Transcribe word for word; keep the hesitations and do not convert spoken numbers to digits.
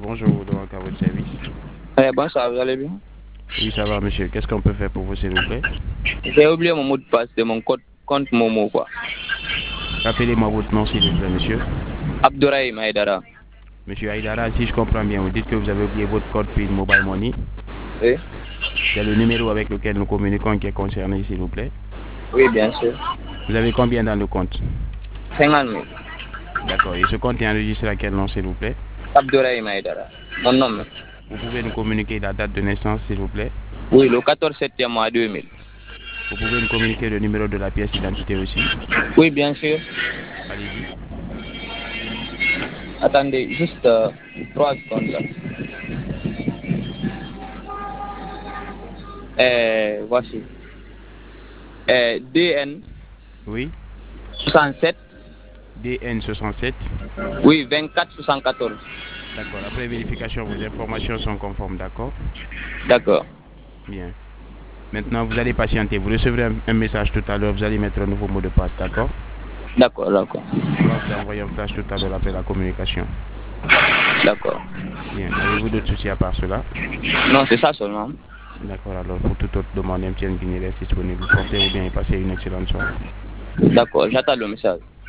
bonjour, donc à votre service. Eh, bonsoir, vous allez bien? Oui, ça va, monsieur. Qu'est-ce qu'on peut faire pour vous, s'il vous plaît? J'ai oublié mon mot de passe de mon compte, compte Momo, quoi. Rappelez-moi votre nom, s'il vous plaît, monsieur. Abdourahim Aïdara. Monsieur Aïdara, si je comprends bien, vous dites que vous avez oublié votre code PIN Mobile Money. Oui? C'est le numéro avec lequel nous communiquons qui est concerné, s'il vous plaît. Oui, bien sûr. Vous avez combien dans le compte? cinquante mille. D'accord. Et ce compte est enregistré à quel nom, s'il vous plaît? Abdourahim Aïdara. Mon nom. Vous pouvez nous communiquer la date de naissance, s'il vous plaît? Oui, le quatorze septembre mois deux mille. Vous pouvez nous communiquer le numéro de la pièce d'identité aussi? Oui, bien sûr. Allez-y. Attendez, juste euh, trois secondes là. Euh, voici. Euh, D N Oui. soixante-sept. D N soixante-sept. Oui, vingt-quatre soixante-quatorze. D'accord. Après vérification, vos informations sont conformes, d'accord? D'accord. Bien. Maintenant, vous allez patienter. Vous recevrez un, un message tout à l'heure. Vous allez mettre un nouveau mot de passe, d'accord? D'accord, d'accord. On va vous envoyer un flash tout à l'heure après la communication. D'accord. Bien. Avez-vous d'autres soucis à part cela? Non, c'est ça seulement. D'accord. Alors, pour toute autre demande, M T N Guinée reste disponible. Portez-vous bien et passez une excellente soirée. D'accord, j'attends le message.